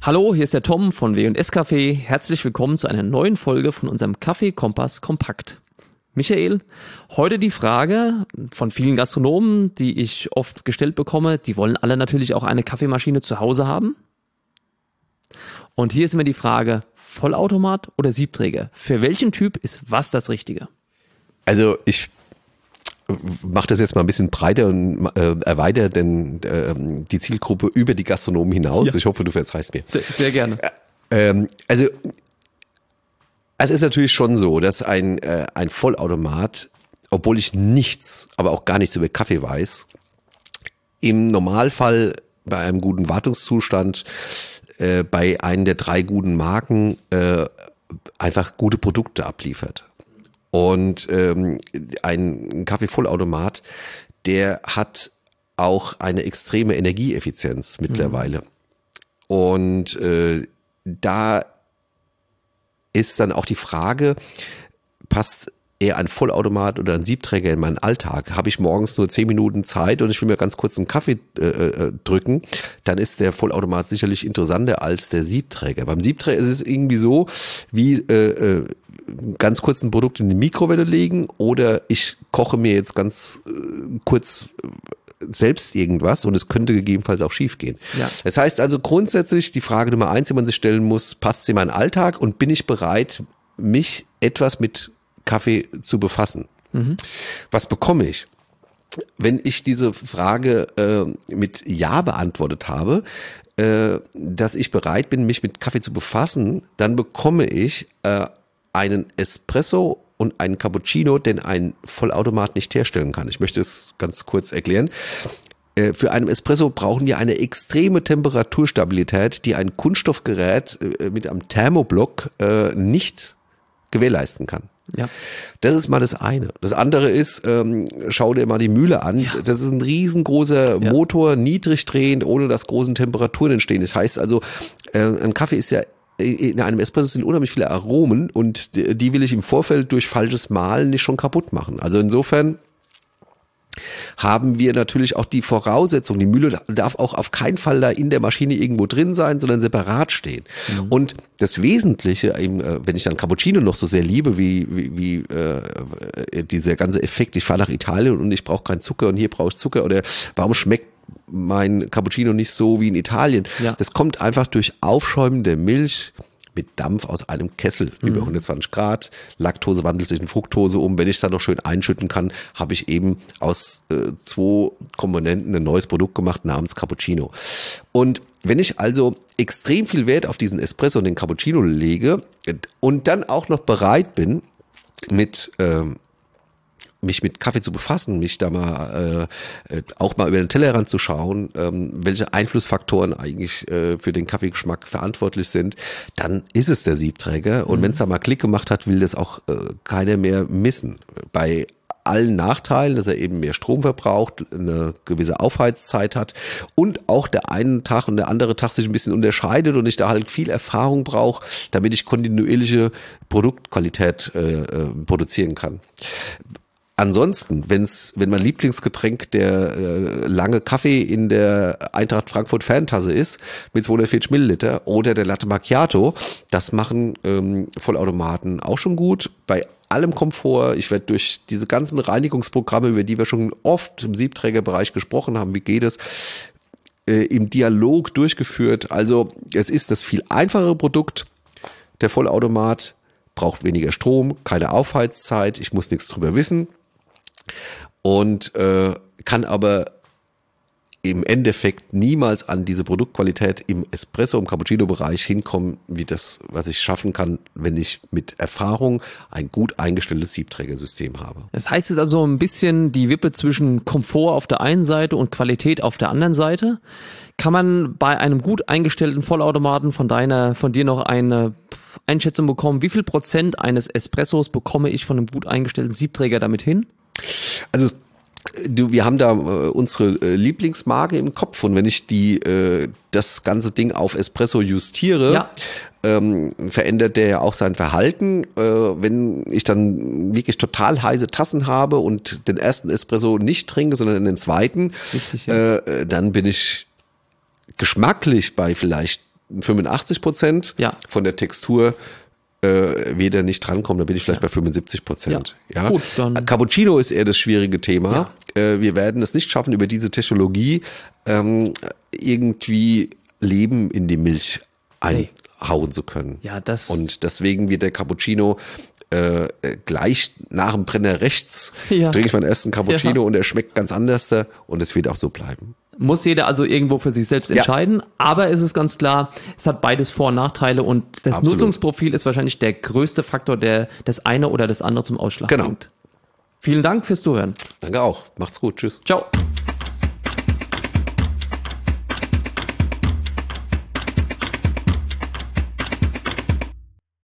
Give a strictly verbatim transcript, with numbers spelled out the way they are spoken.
Hallo, hier ist der Tom von W und S Café. Herzlich willkommen zu einer neuen Folge von unserem Kaffee Kompass Kompakt. Michael, heute die Frage von vielen Gastronomen, die ich oft gestellt bekomme, die wollen alle natürlich auch eine Kaffeemaschine zu Hause haben. Und hier ist immer die Frage, Vollautomat oder Siebträger? Für welchen Typ ist was das Richtige? Also ich mache das jetzt mal ein bisschen breiter und äh, erweitere denn äh, die Zielgruppe über die Gastronomen hinaus. Ja. Ich hoffe, du verzeihst mir. Sehr, sehr gerne. Ähm, also es ist natürlich schon so, dass ein, äh, ein Vollautomat, obwohl ich nichts, aber auch gar nichts über Kaffee weiß, im Normalfall bei einem guten Wartungszustand, äh, bei einem der drei guten Marken äh, einfach gute Produkte abliefert. Und ähm, ein Kaffeevollautomat, der hat auch eine extreme Energieeffizienz mittlerweile. Mhm. Und äh, da ist dann auch die Frage, passt eher ein Vollautomat oder ein Siebträger in meinen Alltag? Habe ich morgens nur zehn Minuten Zeit und ich will mir ganz kurz einen Kaffee äh, drücken, dann ist der Vollautomat sicherlich interessanter als der Siebträger. Beim Siebträger ist es irgendwie so, wie äh, ganz kurz ein Produkt in die Mikrowelle legen oder ich koche mir jetzt ganz äh, kurz selbst irgendwas und es könnte gegebenenfalls auch schief gehen. Ja. Das heißt also grundsätzlich die Frage Nummer eins, die man sich stellen muss, passt es in meinen Alltag und bin ich bereit, mich etwas mit Kaffee zu befassen? Mhm. Was bekomme ich? Wenn ich diese Frage äh, mit Ja beantwortet habe, äh, dass ich bereit bin, mich mit Kaffee zu befassen, dann bekomme ich äh, einen Espresso und einen Cappuccino, den ein Vollautomat nicht herstellen kann. Ich möchte es ganz kurz erklären. Für einen Espresso brauchen wir eine extreme Temperaturstabilität, die ein Kunststoffgerät mit einem Thermoblock nicht gewährleisten kann. Ja. Das ist mal das eine. Das andere ist, ähm, schau dir mal die Mühle an. Ja. Das ist ein riesengroßer ja. Motor, niedrig drehend, ohne dass großen Temperaturen entstehen. Das heißt also, äh, ein Kaffee ist ja in einem Espresso sind unheimlich viele Aromen und die will ich im Vorfeld durch falsches Mahlen nicht schon kaputt machen. Also insofern haben wir natürlich auch die Voraussetzung, die Mühle darf auch auf keinen Fall da in der Maschine irgendwo drin sein, sondern separat stehen. Mhm. Und das Wesentliche, wenn ich dann Cappuccino noch so sehr liebe, wie, wie, wie äh, dieser ganze Effekt, ich fahre nach Italien und ich brauche keinen Zucker und hier brauche ich Zucker oder warum schmeckt mein Cappuccino nicht so wie in Italien. Ja. Das kommt einfach durch Aufschäumen der Milch mit Dampf aus einem Kessel mhm. über hundertzwanzig Grad. Laktose wandelt sich in Fructose um. Wenn ich es dann noch schön einschütten kann, habe ich eben aus äh, zwei Komponenten ein neues Produkt gemacht namens Cappuccino. Und wenn ich also extrem viel Wert auf diesen Espresso und den Cappuccino lege und dann auch noch bereit bin, mit ähm, mich mit Kaffee zu befassen, mich da mal äh, auch mal über den Tellerrand zu schauen, ähm, welche Einflussfaktoren eigentlich äh, für den Kaffeegeschmack verantwortlich sind, dann ist es der Siebträger. Und mhm. wenn es da mal Klick gemacht hat, will das auch äh, keiner mehr missen. Bei allen Nachteilen, dass er eben mehr Strom verbraucht, eine gewisse Aufheizzeit hat und auch der einen Tag und der andere Tag sich ein bisschen unterscheidet und ich da halt viel Erfahrung brauche, damit ich kontinuierliche Produktqualität äh, äh, produzieren kann. Ansonsten, wenn's, wenn mein Lieblingsgetränk der äh, lange Kaffee in der Eintracht Frankfurt Fantasse ist, mit zweihundertvierzig Milliliter oder der Latte Macchiato, das machen ähm, Vollautomaten auch schon gut. Bei allem Komfort, ich werde durch diese ganzen Reinigungsprogramme, über die wir schon oft im Siebträgerbereich gesprochen haben, wie geht es, äh, im Dialog durchgeführt. Also es ist das viel einfachere Produkt, der Vollautomat, braucht weniger Strom, keine Aufheizzeit, ich muss nichts drüber wissen. Und äh, kann aber im Endeffekt niemals an diese Produktqualität im Espresso, im Cappuccino-Bereich hinkommen, wie das, was ich schaffen kann, wenn ich mit Erfahrung ein gut eingestelltes Siebträgersystem habe. Das heißt, es ist also ein bisschen die Wippe zwischen Komfort auf der einen Seite und Qualität auf der anderen Seite. Kann man bei einem gut eingestellten Vollautomaten von deiner, von dir noch eine Einschätzung bekommen, wie viel Prozent eines Espressos bekomme ich von einem gut eingestellten Siebträger damit hin? Also du, wir haben da äh, unsere äh, Lieblingsmarke im Kopf und wenn ich die äh, das ganze Ding auf Espresso justiere, ja. ähm, verändert der ja auch sein Verhalten. Äh, wenn ich dann wirklich total heiße Tassen habe und den ersten Espresso nicht trinke, sondern den zweiten, richtig, ja. äh, dann bin ich geschmacklich bei vielleicht fünfundachtzig Prozent, Ja. von der Textur äh, weder nicht drankommen, da bin ich vielleicht bei fünfundsiebzig Prozent. Ja. Ja. Gut, dann- Cappuccino ist eher das schwierige Thema. Äh, wir werden es nicht schaffen, über diese Technologie ähm, irgendwie Leben in die Milch einhauen zu können. Ja, das- Und deswegen wird der Cappuccino äh, gleich nach dem Brenner rechts Ja. trinke ich meinen ersten Cappuccino Ja. und er schmeckt ganz anders da und es wird auch so bleiben. Muss jeder also irgendwo für sich selbst entscheiden. Aber es ist ganz klar, es hat beides Vor- und Nachteile und das Absolut. Nutzungsprofil ist wahrscheinlich der größte Faktor, der das eine oder das andere zum Ausschlag Genau. bringt. Vielen Dank fürs Zuhören. Danke auch. Macht's gut. Tschüss. Ciao.